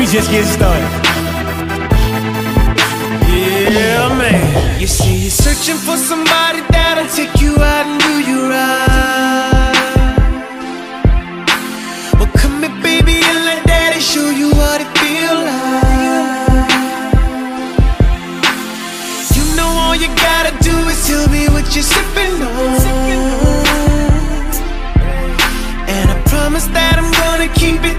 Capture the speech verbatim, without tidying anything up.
just getting started. Yeah, man. You see, you're searching for somebody that'll take you out and do you right. Well, come here, baby, and let daddy show you what it feel like. You know all you gotta do is tell me what you're sipping on, and I promise that I'm gonna keep it